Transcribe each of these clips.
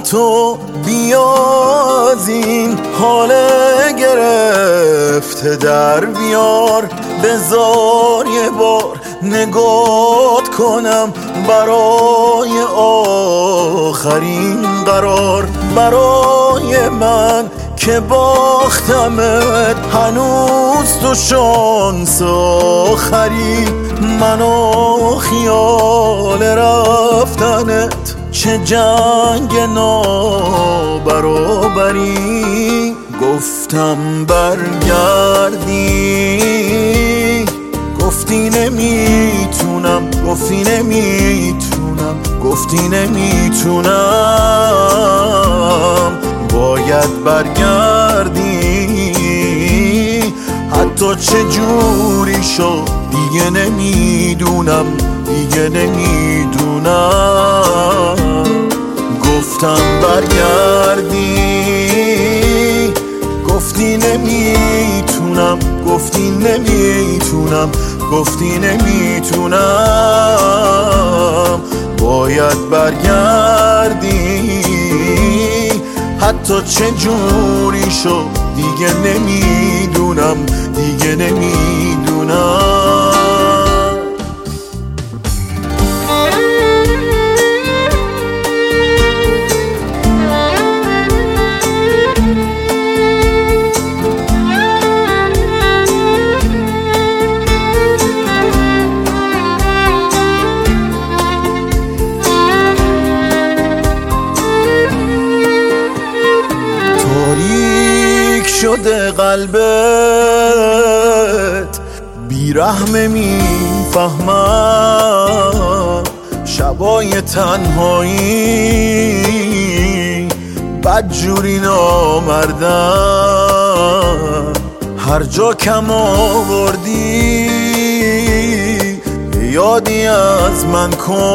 تو بیاد این حال گرفته در بیار، بذار یه بار نگات کنم برای آخرین قرار. برای من که باختمت هنوز تو شانس آخری، منو خیال رفتنت چه جنگ نابرابری. گفتم برگردی، گفتی نمیتونم، گفتی نمیتونم، گفتی نمیتونم. باید برگردی، حتی چه جوری شد دیگه نمیدونم، دیگه نمیدونم. گفتم برگردی، گفتی نمیتونم، گفتی نمیتونم، گفتی نمیتونم. باید برگردی، حتی چه جوری شد دیگه نمیدونم، دیگه نمیدونم. تاریک شده قلبت، بیرحمه میفهمم. شبای تنهایی بدجوری نامردم. هر جا کم آوردی یادی از من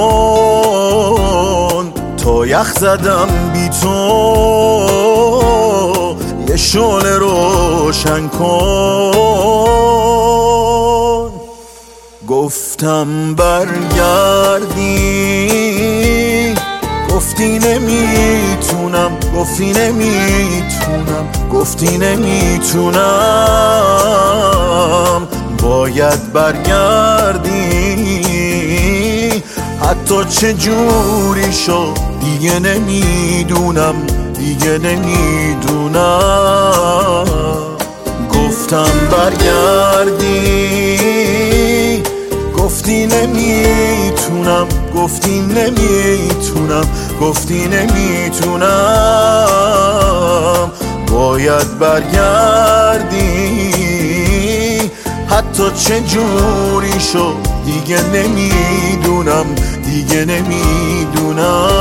کن، تا یخ زدم بی تو یه شعله روشن کن. گفتم برگردی، گفتی نمیتونم، گفتی نمیتونم، گفتی نمیتونم. باید برگردی، حتی چه جوری شد دیگه نمیدونم، دیگه نمیدونم. گفتم برگردی، گفتی نمیتونم، گفتی نمیتونم، گفتی نمیتونم. باید برگردی، حتی چه جوری شد دیگه نمیدونم، دیگه نمیدونم.